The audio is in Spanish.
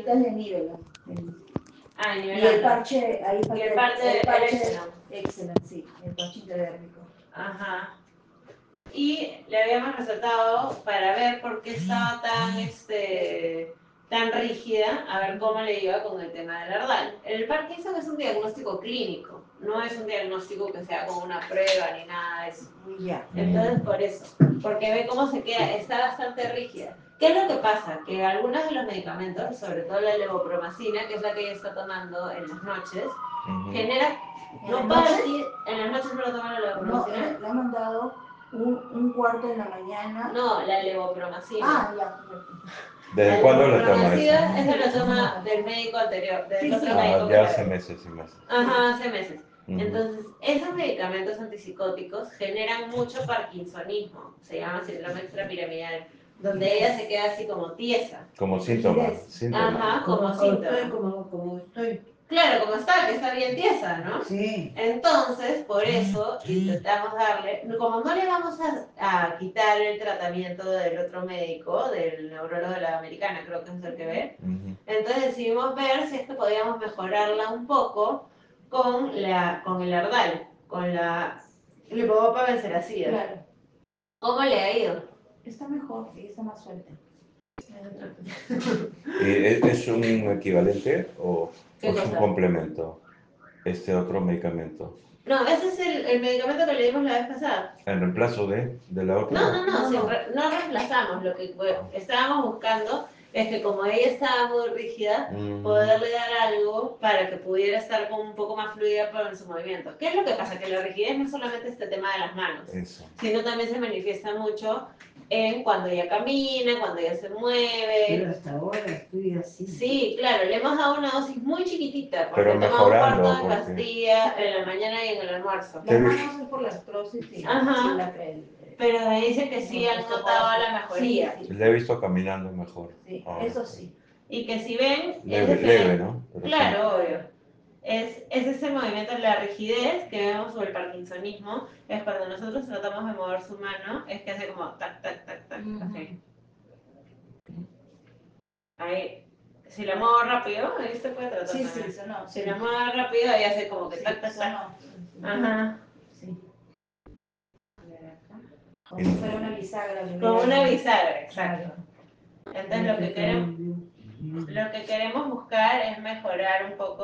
ahorita es de Nivela. Ah, Y el parche, ahí falta el parche Excellent, sí, el parche interdérmico. Ajá. Y le habíamos resaltado para ver por qué estaba tan rígida, a ver cómo le iba con el tema del ardal. El Parkinson es un diagnóstico clínico, no es un diagnóstico que sea con una prueba ni nada de eso. Ya. Entonces, por eso, porque ve cómo se queda, está bastante rígida. ¿Qué es lo que pasa? Que algunos de los medicamentos, sobre todo la levopromacina, que es la que ella está tomando en las noches, genera... No partir, en las noches no lo toman la levopromacina. No, le ha mandado un cuarto de la mañana. No, la levopromacina. Ah, ya, correcto. ¿Desde cuándo la toma esa? Esa la toma del médico anterior, del otro médico. Ya hace meses y meses. Ajá, hace meses. Entonces, esos medicamentos antipsicóticos generan mucho parkinsonismo, se llama síndrome extrapiramidal, donde ella se queda así como tiesa. Como síntoma. Ajá, como síntoma. Como estoy. Claro, como está, que está bien tiesa, ¿no? Sí. Entonces, por eso intentamos darle, como no le vamos a quitar el tratamiento del otro médico, del neurólogo de la americana, creo que es el que ve, entonces decidimos ver si es que podíamos mejorarla un poco con el ardal, con la levodopa benseracida. Claro. ¿Cómo le ha ido? Está mejor, sí, está más suelta. ¿Es un equivalente o es un cosa? complemento este otro medicamento? No, ese es el medicamento que le dimos la vez pasada. ¿En reemplazo de la otra? No reemplazamos. Lo que estábamos buscando es que como ella estaba muy rígida, poderle dar algo para que pudiera estar como un poco más fluida en su movimiento. ¿Qué es lo que pasa? Que la rigidez no es solamente este tema de las manos, sino también se manifiesta mucho en cuando ella camina, cuando ella se mueve. Pero hasta ahora estoy así. Sí, claro, le hemos dado una dosis muy chiquitita, porque pero tomamos un mejorando, cuarto de pastilla en la mañana y en el almuerzo. Las manos es por la artrosis y la pero me dice que sí han notado la mejoría. Sí. Le he visto caminando mejor. Sí, eso sí. Y que si ven... Leve, ¿no? Pero claro, sí. obvio. Es ese movimiento, la rigidez que vemos sobre el parkinsonismo, es cuando nosotros tratamos de mover su mano, es que hace como tac, tac, tac, tac, así. Ahí. Si la muevo rápido, ahí se puede tratar. Sí, sonó. Si la muevo rápido, ahí hace como que tac, tac, tac. Ajá. Sí. Como si fuera una bisagra. Como una bisagra, exacto. Entonces lo que queremos buscar es mejorar un poco